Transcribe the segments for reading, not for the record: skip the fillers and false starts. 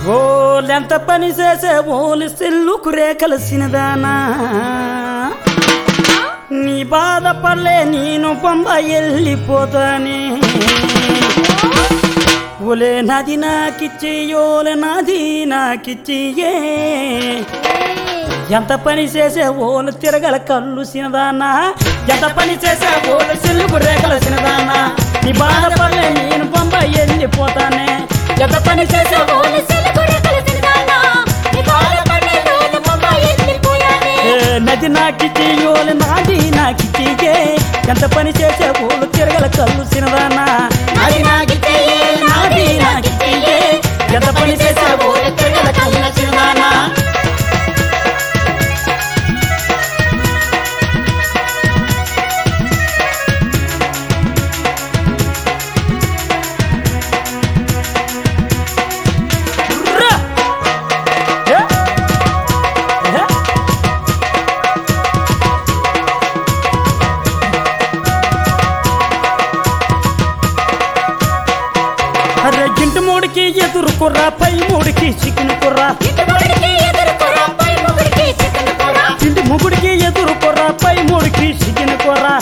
ఓలెంత పని చేసే ఓలు సెల్లుకు రేకలసినదానా నీ బాధపడలే నేను బొంబాయి వెళ్ళిపోతానే ఓలే నాది నాకిచ్చి ఓలే నాది నాకిచ్చియే ఎంత పని చేసే ఓలు తిరగల కళ్ళు సినదానా ఎంత పని చేసే ఓలు సెల్లుకు రేకలసినదానా నీ బాధపడలే నేను బొంబాయి వెళ్ళిపోతానే ఎంత పని చేసే ఓలు నది నాకిచ్చి ఓలు నాది నాకిచ్చియే ఎంత పని చేసే ఓలు తిరగల కళ్ళు సినదానా నది నాకిచ్చి నాది నాకిచ్చియే ఎంత పని చేసే ఓలు తిరగల కళ్ళు సినదానా ఇంటి మూడికి ఎదురుకుర్రా పై మూడికి చికెన్ కుర్రా ఇంటి ముగుడికి ఎదురుకుర్రా పై మూడికి చికెన్ కుర్రా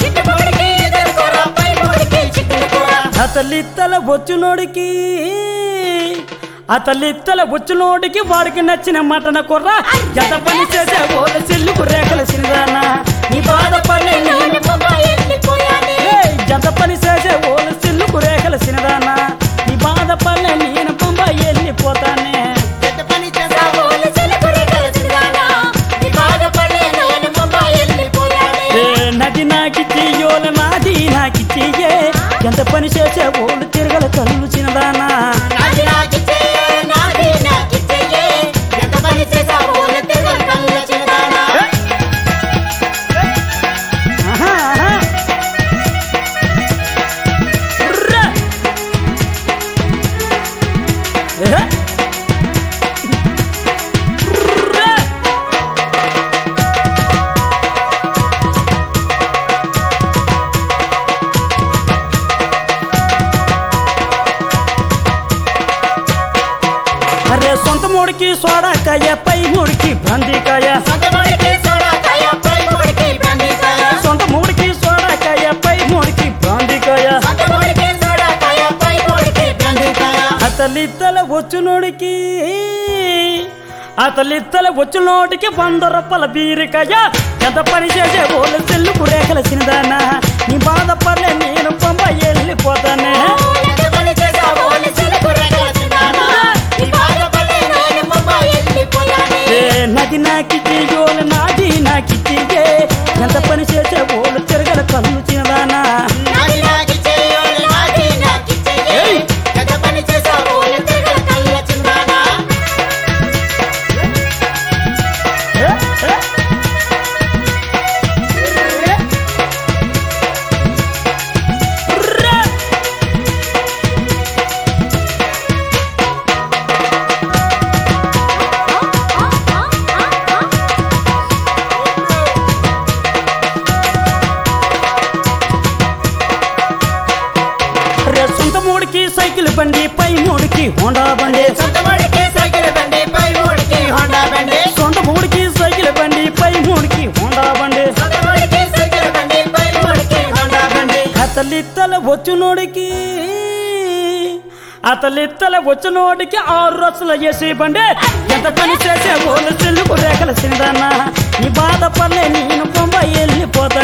అతలిత్తల వచ్చినోడికి వాడికి నచ్చిన మటన కుర్రా ఎంత పని చేసే ఓల చెల్లుకు రేఖల సినిదానా నీ బాధపడే ఎంత పని చేసే ఓల చెల్లుకు రేఖల సినిదానా నీ బాధపడలే నేను బొంబాయి వెళ్ళిపోతానే నది నాకిచ్చి ఓల నాది నాకిచ్చియే ఎంత పని చేసే ఓలు తిరగల కళ్ళు చిన్నదానా అరే సొంత మూడికి సోడాకాయ పై మూడికి బందీకాయ సొంత మూడికి సోడాకాయ పై మూడికి బందీకాయ అతలిత్తల వచ్చినోడికి 100 రూపాయల బీరికాయ ఎంత పని చేసే ఓలు చెల్లుకు రేఖల సినిదానా నీ బాధపడలే నేను బొంబాయి వెళ్ళిపోతానే నది నాకిచ్చి ఓలు నాది నాకిచ్చియే ఎంత పని చేసే ఓలు తిరగల కళ్ళు చిన్నదానా సొంత మూడికి సైకిల్ బండి పై మూడికి హోండా బండి సొంత మూడికి సైకిల్ బండి పై మూడికి హోండా బండి అతలిత్తల వచ్చినోడికి 6 రొచ్చల వేసి బండి ఎంత పని చేసే ఓలు చెల్లుకు రేఖల సిందన్నా నీ బాధపడలే నేను బొంబాయి వెళ్ళిపోతా